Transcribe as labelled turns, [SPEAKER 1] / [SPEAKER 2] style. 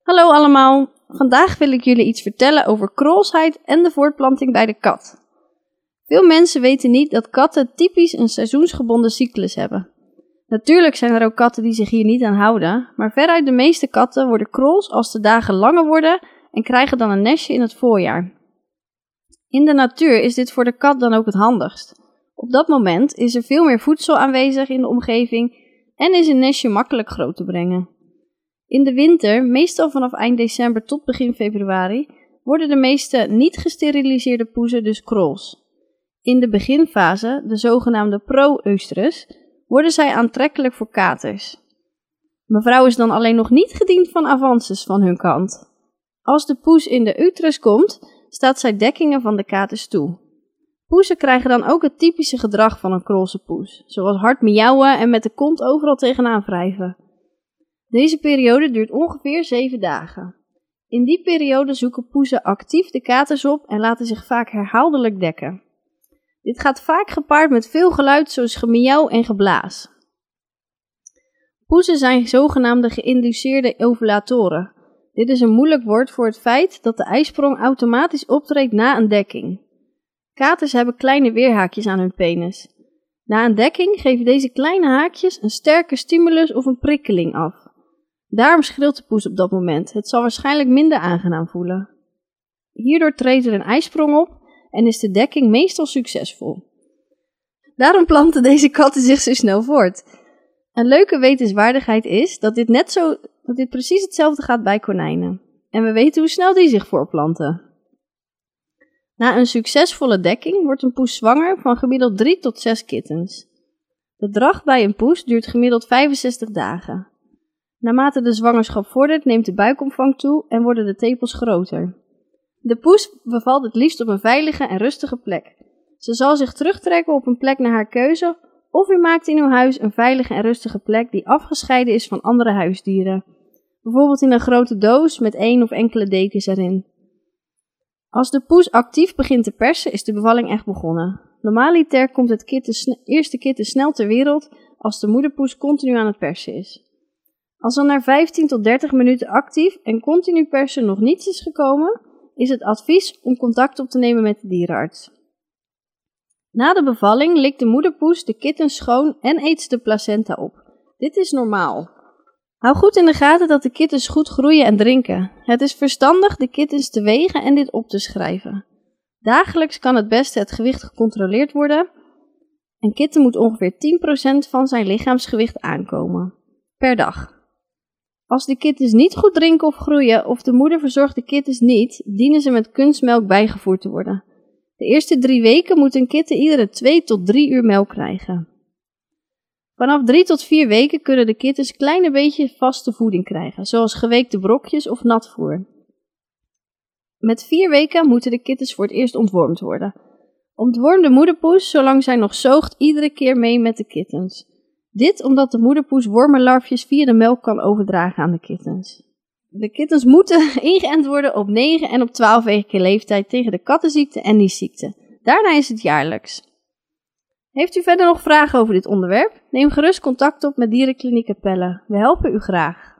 [SPEAKER 1] Hallo allemaal, vandaag wil ik jullie iets vertellen over krolsheid en de voortplanting bij de kat. Veel mensen weten niet dat katten typisch een seizoensgebonden cyclus hebben. Natuurlijk zijn er ook katten die zich hier niet aan houden, maar veruit de meeste katten worden krols als de dagen langer worden en krijgen dan een nestje in het voorjaar. In de natuur is dit voor de kat dan ook het handigst. Op dat moment is er veel meer voedsel aanwezig in de omgeving en is een nestje makkelijk groot te brengen. In de winter, meestal vanaf eind december tot begin februari, worden de meeste niet gesteriliseerde poezen dus krols. In de beginfase, de zogenaamde pro-oestrus, worden zij aantrekkelijk voor katers. Mevrouw is dan alleen nog niet gediend van avances van hun kant. Als de poes in de uterus komt, staat zij dekkingen van de katers toe. Poezen krijgen dan ook het typische gedrag van een krolse poes, zoals hard miauwen en met de kont overal tegenaan wrijven. Deze periode duurt ongeveer 7 dagen. In die periode zoeken poezen actief de katers op en laten zich vaak herhaaldelijk dekken. Dit gaat vaak gepaard met veel geluid zoals gemiauw en geblaas. Poezen zijn zogenaamde geïnduceerde ovulatoren. Dit is een moeilijk woord voor het feit dat de eisprong automatisch optreedt na een dekking. Katers hebben kleine weerhaakjes aan hun penis. Na een dekking geven deze kleine haakjes een sterke stimulus of een prikkeling af. Daarom schreeuwt de poes op dat moment. Het zal waarschijnlijk minder aangenaam voelen. Hierdoor treedt er een eisprong op en is de dekking meestal succesvol. Daarom planten deze katten zich zo snel voort. Een leuke wetenswaardigheid is dat dit precies hetzelfde gaat bij konijnen. En we weten hoe snel die zich voortplanten. Na een succesvolle dekking wordt een poes zwanger van gemiddeld 3 tot 6 kittens. De dracht bij een poes duurt gemiddeld 65 dagen. Naarmate de zwangerschap vordert, neemt de buikomvang toe en worden de tepels groter. De poes bevalt het liefst op een veilige en rustige plek. Ze zal zich terugtrekken op een plek naar haar keuze, of u maakt in uw huis een veilige en rustige plek die afgescheiden is van andere huisdieren. Bijvoorbeeld in een grote doos met 1 of enkele dekens erin. Als de poes actief begint te persen, is de bevalling echt begonnen. Normaliter komt het eerste kitten snel ter wereld als de moederpoes continu aan het persen is. Als er na 15 tot 30 minuten actief en continu persen nog niets is gekomen, is het advies om contact op te nemen met de dierenarts. Na de bevalling likt de moederpoes de kittens schoon en eet ze de placenta op. Dit is normaal. Hou goed in de gaten dat de kittens goed groeien en drinken. Het is verstandig de kittens te wegen en dit op te schrijven. Dagelijks kan het beste het gewicht gecontroleerd worden. Een kitten moet ongeveer 10% van zijn lichaamsgewicht aankomen. Per dag. Als de kittens niet goed drinken of groeien of de moeder verzorgt de kittens niet, dienen ze met kunstmelk bijgevoerd te worden. De eerste 3 weken moet een kitten iedere 2 tot 3 uur melk krijgen. Vanaf 3 tot 4 weken kunnen de kittens kleine beetje vaste voeding krijgen, zoals geweekte brokjes of natvoer. Met 4 weken moeten de kittens voor het eerst ontwormd worden. Ontwormt de moederpoes, zolang zij nog zoogt, iedere keer mee met de kittens. Dit omdat de moederpoes wormenlarfjes via de melk kan overdragen aan de kittens. De kittens moeten ingeënt worden op 9 en op 12 weken leeftijd tegen de kattenziekte en niesziekte. Daarna is het jaarlijks. Heeft u verder nog vragen over dit onderwerp? Neem gerust contact op met Dierenkliniek Capelle. We helpen u graag.